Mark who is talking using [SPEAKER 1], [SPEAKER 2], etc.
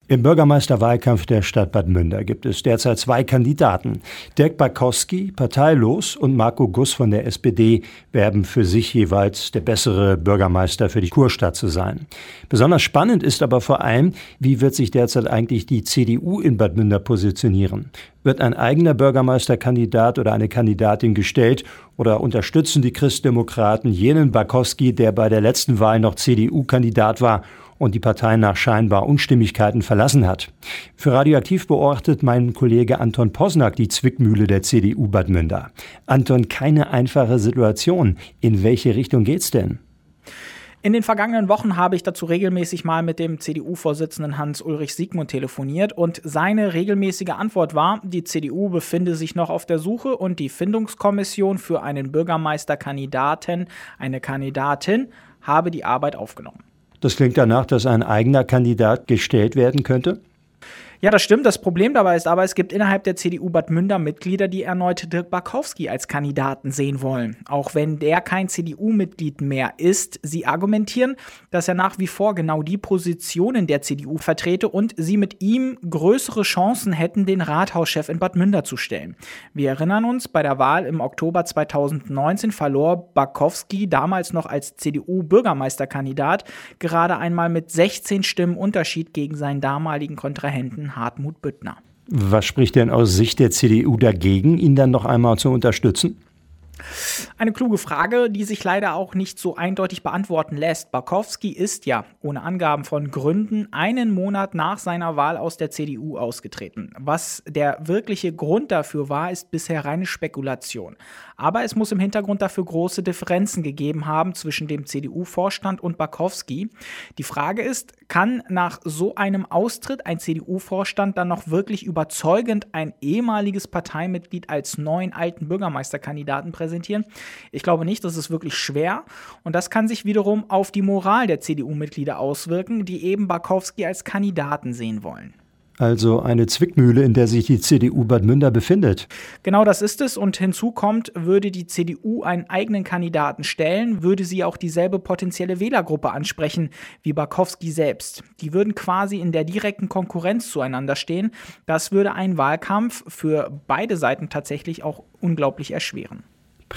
[SPEAKER 1] Im Bürgermeisterwahlkampf der Stadt Bad Münder gibt es derzeit 2 Kandidaten. Dirk Bakowski, parteilos, und Marco Guss von der SPD werben für sich jeweils, der bessere Bürgermeister für die Kurstadt zu sein. Besonders spannend ist aber vor allem, wie wird sich derzeit eigentlich die CDU in Bad Münder positionieren? Wird ein eigener Bürgermeisterkandidat oder eine Kandidatin gestellt oder unterstützen die Christdemokraten jenen Bakowski, der bei der letzten Wahl noch CDU-Kandidat war und die Partei nach scheinbar Unstimmigkeiten verlassen hat? Für Radioaktiv beobachtet mein Kollege Anton Posnack die Zwickmühle der CDU Bad Münder. Anton, keine einfache Situation. In welche Richtung geht's denn?
[SPEAKER 2] In den vergangenen Wochen habe ich dazu regelmäßig mal mit dem CDU-Vorsitzenden Hans-Ulrich Siegmund telefoniert und seine regelmäßige Antwort war, die CDU befinde sich noch auf der Suche und die Findungskommission für einen Bürgermeisterkandidaten, eine Kandidatin, habe die Arbeit aufgenommen.
[SPEAKER 1] Das klingt danach, dass ein eigener Kandidat gestellt werden könnte?
[SPEAKER 2] Ja, das stimmt. Das Problem dabei ist aber, es gibt innerhalb der CDU Bad Münder Mitglieder, die erneut Dirk Bakowski als Kandidaten sehen wollen. Auch wenn der kein CDU-Mitglied mehr ist. Sie argumentieren, dass er nach wie vor genau die Positionen der CDU vertrete und sie mit ihm größere Chancen hätten, den Rathauschef in Bad Münder zu stellen. Wir erinnern uns, bei der Wahl im Oktober 2019 verlor Bakowski, damals noch als CDU-Bürgermeisterkandidat, gerade einmal mit 16 Stimmen Unterschied gegen seinen damaligen Kontrahenten Hartmut Büttner.
[SPEAKER 1] Was spricht denn aus Sicht der CDU dagegen, ihn dann noch einmal zu unterstützen?
[SPEAKER 2] Eine kluge Frage, die sich leider auch nicht so eindeutig beantworten lässt. Bakowski ist ja, ohne Angaben von Gründen, einen Monat nach seiner Wahl aus der CDU ausgetreten. Was der wirkliche Grund dafür war, ist bisher reine Spekulation. Aber es muss im Hintergrund dafür große Differenzen gegeben haben zwischen dem CDU-Vorstand und Bakowski. Die Frage ist, kann nach so einem Austritt ein CDU-Vorstand dann noch wirklich überzeugend ein ehemaliges Parteimitglied als neuen alten Bürgermeisterkandidaten präsentieren? Ich glaube nicht, das ist wirklich schwer. Und das kann sich wiederum auf die Moral der CDU-Mitglieder auswirken, die eben Bakowski als Kandidaten sehen wollen.
[SPEAKER 1] Also eine Zwickmühle, in der sich die CDU Bad Münder befindet.
[SPEAKER 2] Genau das ist es. Und hinzu kommt, würde die CDU einen eigenen Kandidaten stellen, würde sie auch dieselbe potenzielle Wählergruppe ansprechen wie Bakowski selbst. Die würden quasi in der direkten Konkurrenz zueinander stehen. Das würde einen Wahlkampf für beide Seiten tatsächlich auch unglaublich erschweren.